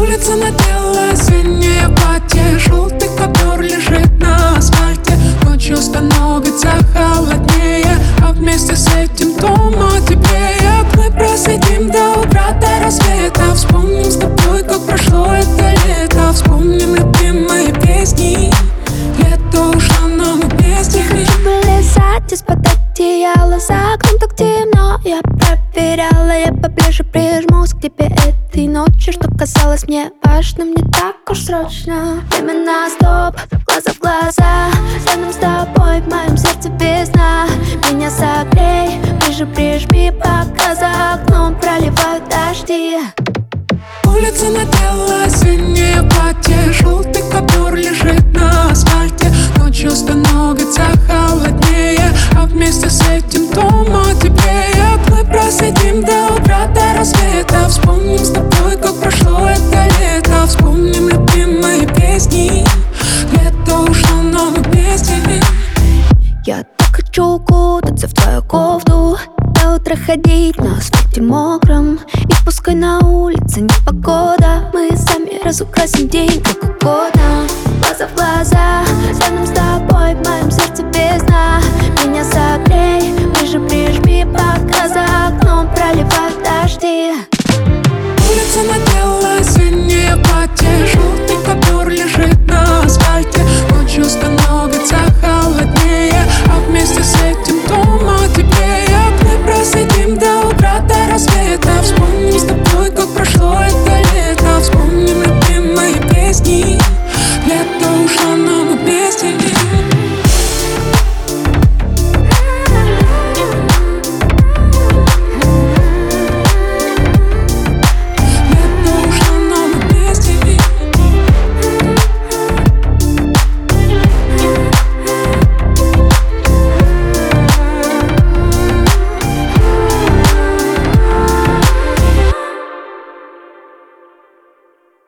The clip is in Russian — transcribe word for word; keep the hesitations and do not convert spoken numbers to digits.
Улица надела осеннее платье, желтый ковер лежит на асфальте. Ночью становится холоднее, а вместе с этим дома теплее. Мы просидим до утра, до рассвета. Вспомним с тобой, как прошло это лето. Вспомним любимые песни. Лето ушло, но мы вместе. Хочу вылезать из-под одеяла, за окном так темно. Я проверяла, я поближе прижмусь к тебе этой ночью. Что казалось мне важным, не так уж срочно. Время на стоп, глаза в глаза. Рядом с тобой в моем сердце весна. Меня согрей, ближе прижми, пока за окном проливают дожди. Улица надела осеннее платье, желтый ковер лежит на асфальте. Ночью становится холоднее, а вместе с этим дома теплее. Мы просидим до утра, до рассвета. Вспомним с тобой, как прошло это лето. Вспомним любимые песни. Лето ушло, но мы вместе. Я так хочу укутаться в твою кофту, до утра ходить на асфальте мокром. И пускай на улице непогода, мы сами разукрасим день как угодно. Глаза в глаза, рядом с тобой